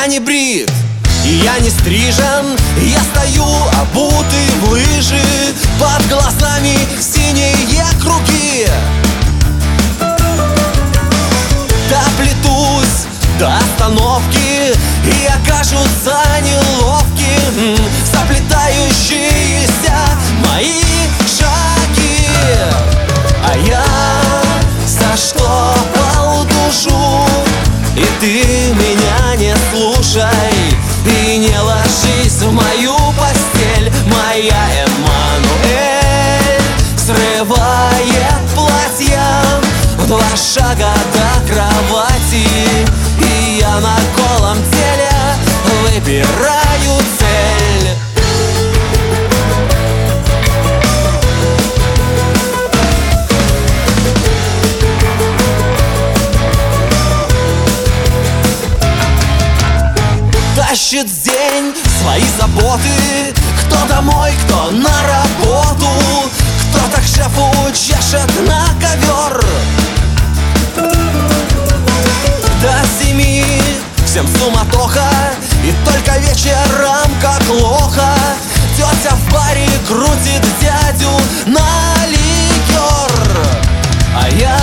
Я не брит, и я не стрижен. Я стою обутый в лыжи, под глазами синие круги. Доплетусь до остановки, и окажутся неловким заплетающиеся мои шаги. А я заштопал душу, и ты меня не слушай, и не ложись в мою постель. Моя Эммануэль срывает платья в 2 шага до кровати, и я на голом теле выбираю цель. Тащит день свои заботы, кто домой, кто на работу, кто-то к шефу чешет на ковер. До 7 всем суматоха, и только вечером как лоха тетя в баре крутит дядю на ликер. А я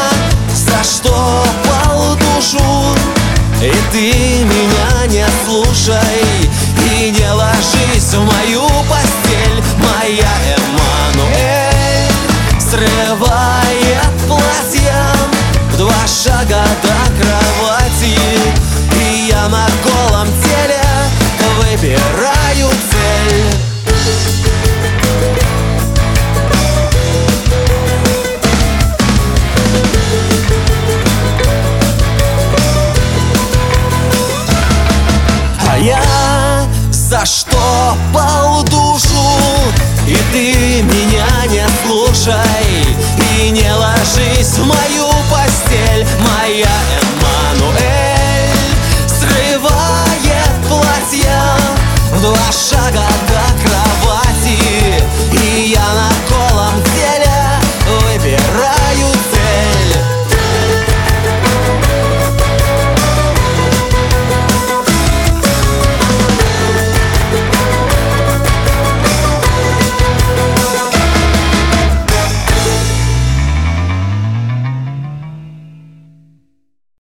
заштопал душу, и ты меня не слушай, и не ложись в мою постель. Моя Эммануэль срывает платье в 2 шага до кровати, и я на голом теле выбираю цель. Я заштопал душу, и ты меня не слушай, и не ложись в мою